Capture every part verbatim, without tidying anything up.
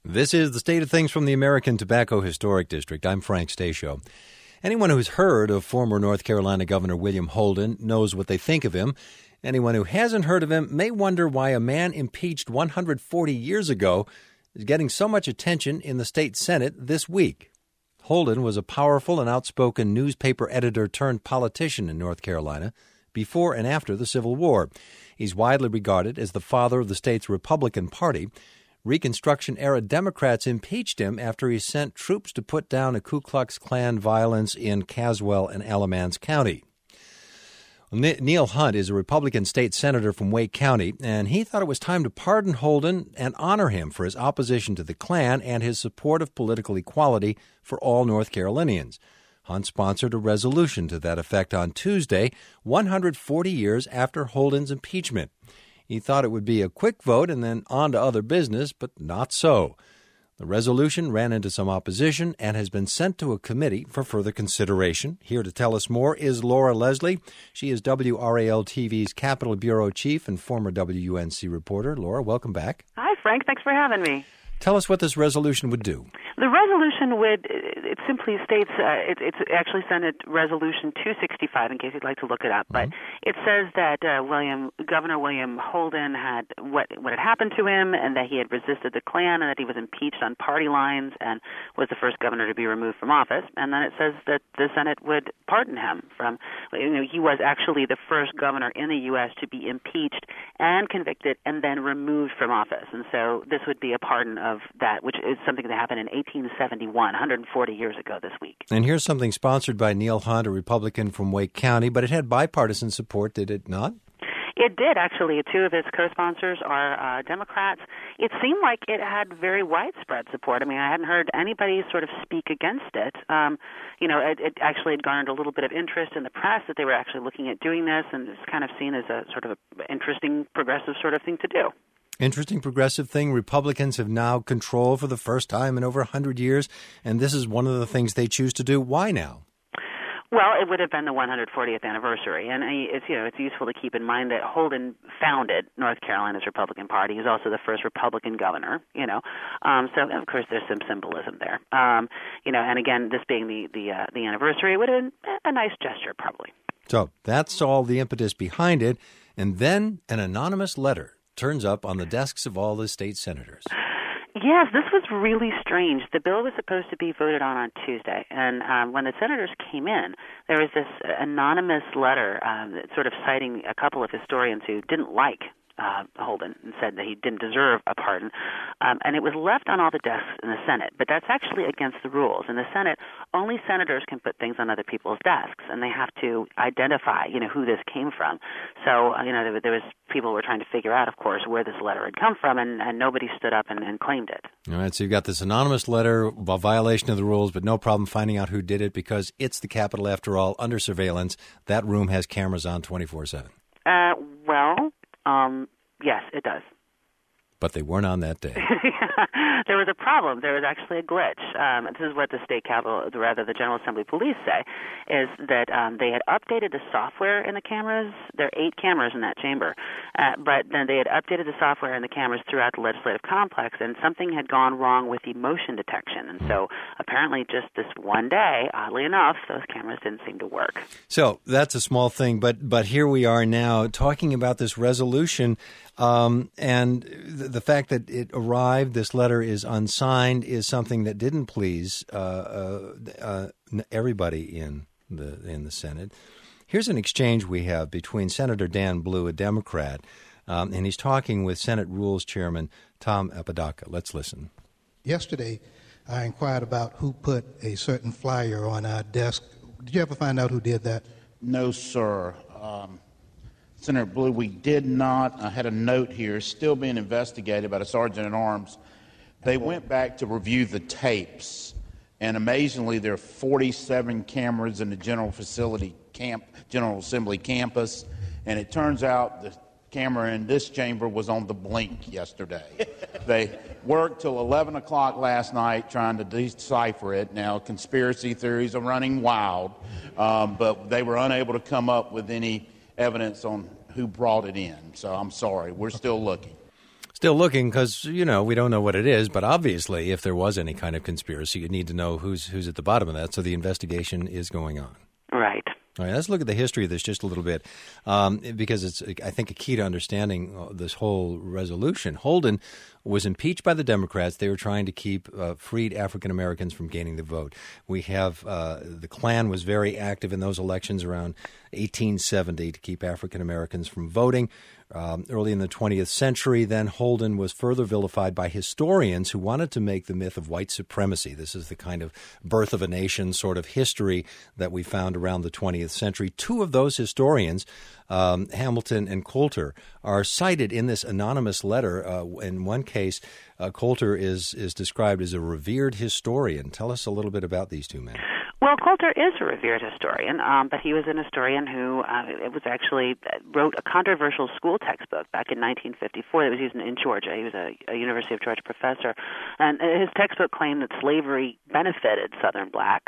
This is the State of Things from the American Tobacco Historic District. I'm Frank Stasio. Anyone who's heard of former North Carolina Governor William Holden knows what they think of him. Anyone who hasn't heard of him may wonder why a man impeached one hundred forty years ago is getting so much attention in the state Senate this week. Holden was a powerful and outspoken newspaper editor turned politician in North Carolina before and after the Civil War. He's widely regarded as the father of the state's Republican Party. Reconstruction-era Democrats impeached him after he sent troops to put down a Ku Klux Klan violence in Caswell and Alamance County. Neil Hunt is a Republican state senator from Wake County, and he thought it was time to pardon Holden and honor him for his opposition to the Klan and his support of political equality for all North Carolinians. Hunt sponsored a resolution to that effect on Tuesday, one hundred forty years after Holden's impeachment. He thought it would be a quick vote and then on to other business, but not so. The resolution ran into some opposition and has been sent to a committee for further consideration. Here to tell us more is Laura Leslie. She is W R A L T V's Capitol Bureau Chief and former W U N C reporter. Laura, welcome back. Hi, Frank. Thanks for having me. Tell us what this resolution would do. The resolution would, it simply states, uh, it, it's actually Senate Resolution two sixty-five, in case you'd like to look it up, but mm-hmm. it says that uh, William, Governor William Holden had, what, what had happened to him, and that he had resisted the Klan, and that he was impeached on party lines, and was the first governor to be removed from office. And then it says that the Senate would pardon him from, you know, he was actually the first governor in the U S to be impeached and convicted and then removed from office. And so this would be a pardon of that, which is something that happened in eighteen seventy-one, one hundred forty years ago this week. And here's something sponsored by Neil Hunt, a Republican from Wake County, but it had bipartisan support, did it not? It did, actually. Two of its co-sponsors are uh, Democrats. It seemed like it had very widespread support. I mean, I hadn't heard anybody sort of speak against it. Um, you know, it, it actually had garnered a little bit of interest in the press that they were actually looking at doing this, and it's kind of seen as a sort of a interesting, progressive sort of thing to do. Interesting progressive thing. Republicans have now control for the first time in over one hundred years, and this is one of the things they choose to do. Why now? Well, it would have been the one hundred fortieth anniversary, and it's, you know, it's useful to keep in mind that Holden founded North Carolina's Republican Party. He was also the first Republican governor, you know. Um, so, of course, there's some symbolism there. Um, you know, and again, this being the the, uh, the anniversary, it would have been a nice gesture, probably. So that's all the impetus behind it, and then an anonymous letter turns up on the desks of all the state senators. Yes, this was really strange. The bill was supposed to be voted on on Tuesday, and um, when the senators came in, there was this anonymous letter um, sort of citing a couple of historians who didn't like Uh, Holden and said that he didn't deserve a pardon, um, and it was left on all the desks in the Senate. But that's actually against the rules. In the Senate, only senators can put things on other people's desks, and they have to identify, you know, who this came from. So, uh, you know, there, there was people who were trying to figure out, of course, where this letter had come from, and, and nobody stood up and, and claimed it. All right, so you've got this anonymous letter, a violation of the rules, but no problem finding out who did it because it's the Capitol after all, under surveillance. That room has cameras on twenty-four seven. Uh, well... Um, yes, it does. But they weren't on that day. There was a problem. There was actually a glitch. Um, this is what the state capitol, rather the General Assembly police say, is that um, they had updated the software in the cameras. There are eight cameras in that chamber. Uh, but then they had updated the software in the cameras throughout the legislative complex, and something had gone wrong with the motion detection. And so apparently just this one day, oddly enough, those cameras didn't seem to work. So that's a small thing, but but here we are now talking about this resolution. Um, and the, the fact that it arrived, this letter is unsigned, is something that didn't please uh, uh, uh, everybody in the in the Senate. Here's an exchange we have between Senator Dan Blue, a Democrat, um, and he's talking with Senate Rules Chairman Tom Apodaca. Let's listen. Yesterday, I inquired about who put a certain flyer on our desk. Did you ever find out who did that? No, sir. Um Senator Blue, we did not. I had a note here, still being investigated by the Sergeant at Arms. They went back to review the tapes, and amazingly, there are forty-seven cameras in the General Facility Camp, General Assembly campus, and it turns out the camera in this chamber was on the blink yesterday. They worked till eleven o'clock last night trying to decipher it. Now, conspiracy theories are running wild, um, but they were unable to come up with any evidence on who brought it in. So I'm sorry. We're still looking. Still looking because, you know, we don't know what it is. But obviously, if there was any kind of conspiracy, you need to know who's who's at the bottom of that. So the investigation is going on. Right. All right, let's look at the history of this just a little bit, um, because it's, I think, a key to understanding this whole resolution. Holden was impeached by the Democrats. They were trying to keep uh, freed African Americans from gaining the vote. We have uh, the Klan was very active in those elections around eighteen seventy to keep African Americans from voting. Um, early in the twentieth century, then Holden was further vilified by historians who wanted to make the myth of white supremacy. This is the kind of birth of a nation sort of history that we found around the twentieth century. Two of those historians, um, Hamilton and Coulter, are cited in this anonymous letter. Uh, in one case, uh, Coulter is is described as a revered historian. Tell us a little bit about these two men. Well, Coulter is a revered historian, um, but he was an historian who uh, it was actually wrote a controversial school textbook back in nineteen fifty-four that was used in, in Georgia. He was a, a University of Georgia professor, and his textbook claimed that slavery benefited Southern blacks.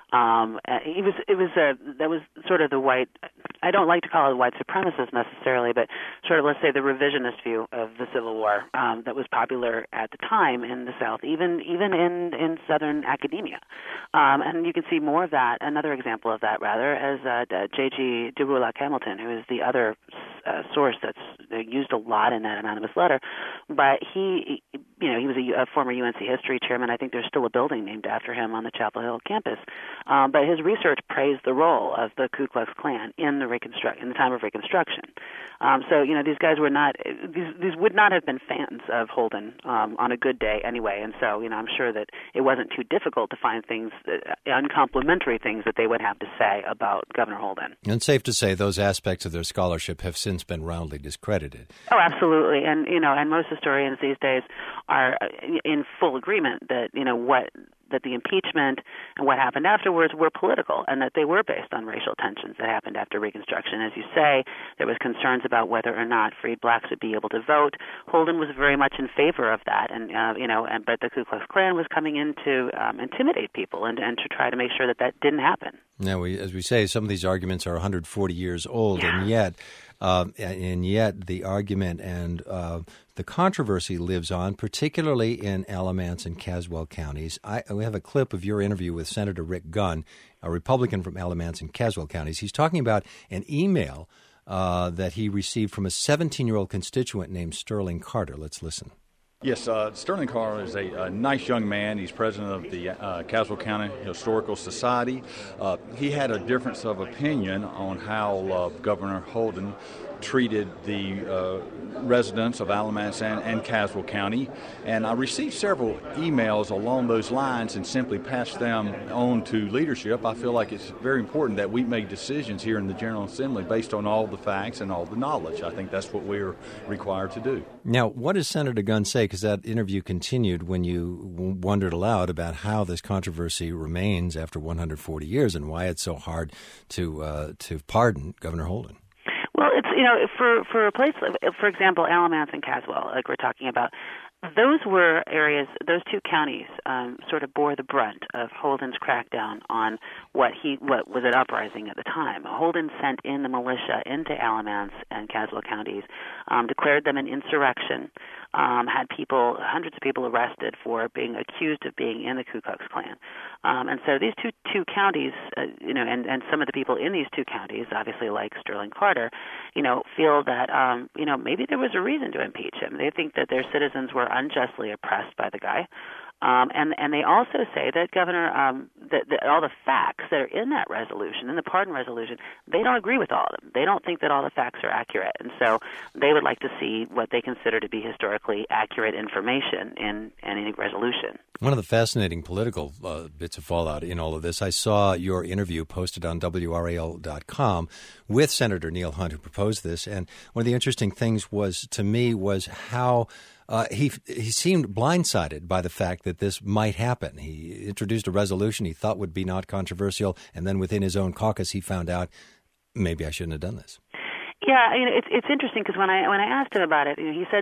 Um, he was, it was a, that was sort of the white, I don't like to call it white supremacist necessarily, but sort of, let's say, the revisionist view of the Civil War um, that was popular at the time in the South, even even in, in Southern academia. Um, and you can see more of that, another example of that, rather, as uh, J G de Rouillac Hamilton, who is the other uh, source that's used a lot in that anonymous letter. But he, you know, he was a, a former U N C history chairman. I think there's still a building named after him on the Chapel Hill campus. Um, but his research praised the role of the Ku Klux Klan in the reconstruct in the time of Reconstruction. Um, so you know these guys were not these these would not have been fans of Holden um, on a good day anyway. And so you know I'm sure that it wasn't too difficult to find things that, uncomplimentary things that they would have to say about Governor Holden. And safe to say those aspects of their scholarship have since been roundly discredited. Oh, absolutely. And you know and most historians these days are in full agreement that you know what. that the impeachment and what happened afterwards were political and that they were based on racial tensions that happened after Reconstruction. As you say, there was concerns about whether or not freed blacks would be able to vote. Holden was very much in favor of that, and uh, you know, and, but the Ku Klux Klan was coming in to um, intimidate people and, and to try to make sure that that didn't happen. Now, we, as we say, some of these arguments are one hundred forty years old, yeah. and yet Uh, and yet the argument and uh, the controversy lives on, particularly in Alamance and Caswell counties. I, we have a clip of your interview with Senator Rick Gunn, a Republican from Alamance and Caswell counties. He's talking about an email uh, that he received from a seventeen-year-old constituent named Sterling Carter. Let's listen. Yes, uh, Sterling Carter is a, a nice young man. He's president of the uh, Caswell County Historical Society. Uh, he had a difference of opinion on how uh, Governor Holden treated the uh, residents of Alamance and, and Caswell County, and I received several emails along those lines and simply passed them on to leadership. I feel like it's very important that we make decisions here in the General Assembly based on all the facts and all the knowledge. I think that's what we're required to do. Now, what does Senator Gunn say? Because that interview continued when you wondered aloud about how this controversy remains after one hundred forty years and why it's so hard to uh, to pardon Governor Holden. Well, it's, you know, for, for a place, for example, Alamance and Caswell, like we're talking about, those were areas, those two counties um, sort of bore the brunt of Holden's crackdown on what he what was an uprising at the time. Holden sent in the militia into Alamance and Caswell counties, um, declared them an insurrection, um, had people, hundreds of people arrested for being accused of being in the Ku Klux Klan. Um, and so these two two counties, uh, you know, and, and some of the people in these two counties, obviously like Sterling Carter, you know, feel that, um, you know, maybe there was a reason to impeach him. They think that their citizens were unjustly oppressed by the guy. Um, and, and they also say that Governor, um, that, that all the facts that are in that resolution, in the pardon resolution, they don't agree with all of them. They don't think that all the facts are accurate. And so they would like to see what they consider to be historically accurate information in any resolution. One of the fascinating political uh, bits of fallout in all of this, I saw your interview posted on W R A L dot com with Senator Neil Hunt, who proposed this. And one of the interesting things was, to me, was how Uh, he he seemed blindsided by the fact that this might happen. He introduced a resolution he thought would be not controversial, and then within his own caucus he found out, maybe I shouldn't have done this. Yeah, you know, it's it's interesting because when I when I asked him about it, you know, he said that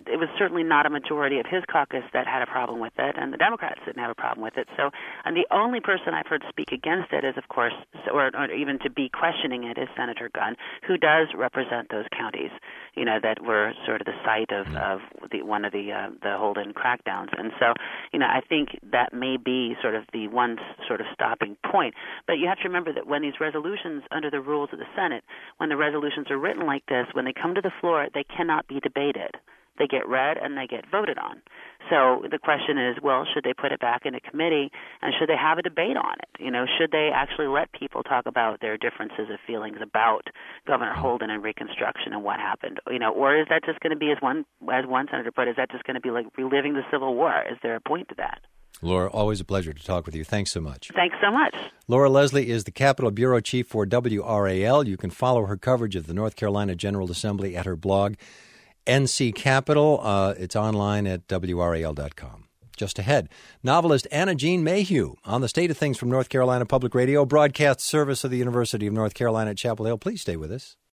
it was certainly not a majority of his caucus that had a problem with it, and the Democrats didn't have a problem with it. So, and the only person I've heard speak against it is, of course, or, or even to be questioning it, is Senator Gunn, who does represent those counties, you know, that were sort of the site of, of the, one of the uh, the Holden crackdowns. And so, you know, I think that may be sort of the one sort of stopping point. But you have to remember that when these resolutions, under the rules of the Senate, when the resolutions are written like this, when they come to the floor, they cannot be debated. They get read and they get voted on. So the question is, well, should they put it back in a committee, and should they have a debate on it? You know, should they actually let people talk about their differences of feelings about Governor Holden and Reconstruction and what happened? You know, or is that just going to be, as one as one senator put, is that just going to be like reliving the Civil War? Is there a point to that? Laura, always a pleasure to talk with you. Thanks so much. Thanks so much. Laura Leslie is the Capitol Bureau Chief for W R A L. You can follow her coverage of the North Carolina General Assembly at her blog, N C Capitol. Uh, it's online at W R A L dot com. Just ahead, novelist Anna Jean Mayhew on the State of Things from North Carolina Public Radio, broadcast service of the University of North Carolina at Chapel Hill. Please stay with us.